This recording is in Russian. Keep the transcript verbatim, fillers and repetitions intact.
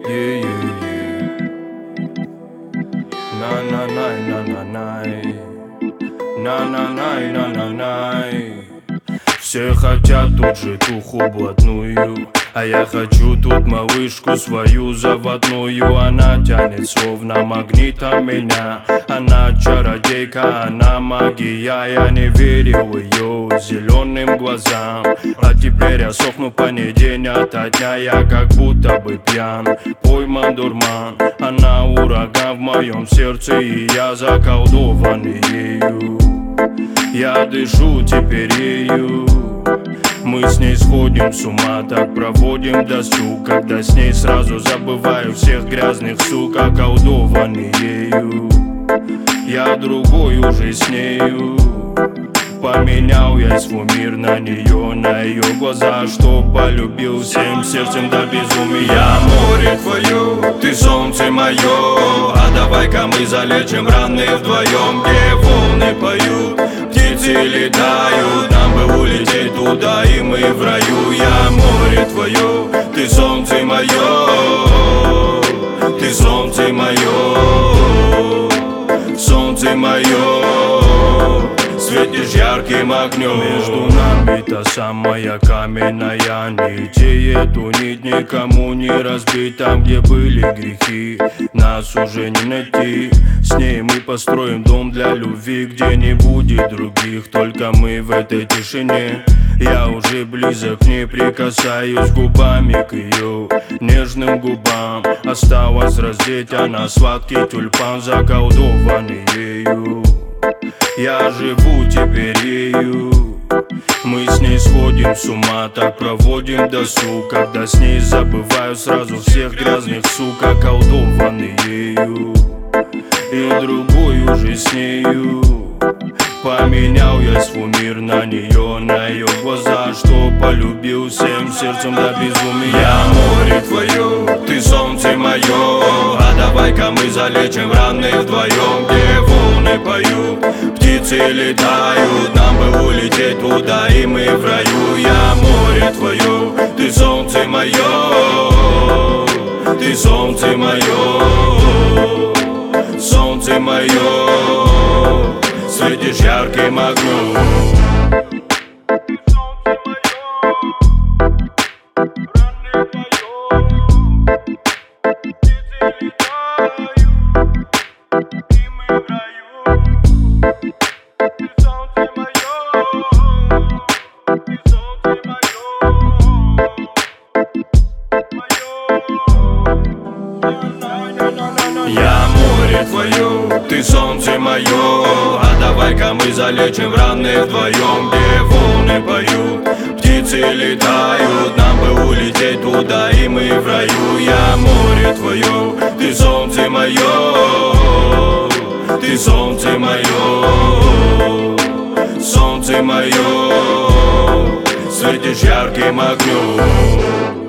Yeah, yeah, yeah. На на най на на най на на най на на най. Все хотят тут же туху блатную, а я хочу тут малышку свою заводную. Она тянет словно магнитом меня. Она чародейка, она магия. Я не верил ее зеленым глазам, а теперь я сохну по ней день ото дня. Я как будто бы пьян, пойман дурман. Она ураган в моем сердце, и я заколдованный ею. Я дышу теперь ею. Мы с ней сходим с ума, так проводим досуг. Когда с ней сразу забываю всех грязных сук, околдованный ею. Я другой уже с нею. Поменял я свой мир на нее, на ее глаза, что полюбил всем сердцем до безумия. Я море твое, ты солнце мое, а давай-ка мы залечим раны вдвоем. Где волны поют, птицы летают, нам бы улететь туда, и мы в раю. Я море твое, ты солнце мое, ты солнце мое, солнце мое, светишь ярким огнем. Между нами та самая каменная нить, и эту нить никому не разбить. Там, где были грехи, нас уже не найти. С ней мы построим дом для любви, где не будет других, только мы в этой тишине. Я уже близок к ней, прикасаюсь губами к ее нежным губам. Осталось раздеть, она сладкий тюльпан, заколдованный ею. Я живу теперь ею. Мы с ней сходим с ума, так проводим досуг. Когда с ней забываю сразу всех грязных сук, околдованный ею. И другой уже с нею. Поменял я свой мир на нее, на ее глаза, что полюбил всем сердцем до безумия. Я море твое, ты солнце мое, а давай-ка мы залечим раны вдвоем. Где волны поют, птицы летают, нам бы улететь туда, и мы в раю. Я море твое, ты солнце мое, ты солнце мое, солнце мое, светишь ярким огнем. Я море твое, ты солнце мое, а давай-ка мы залечим раны вдвоем. Где волны поют, птицы летают, нам бы улететь туда, и мы в раю. Я море твое, ты солнце мое, ты солнце мое, солнце мое, светишь ярким огнем.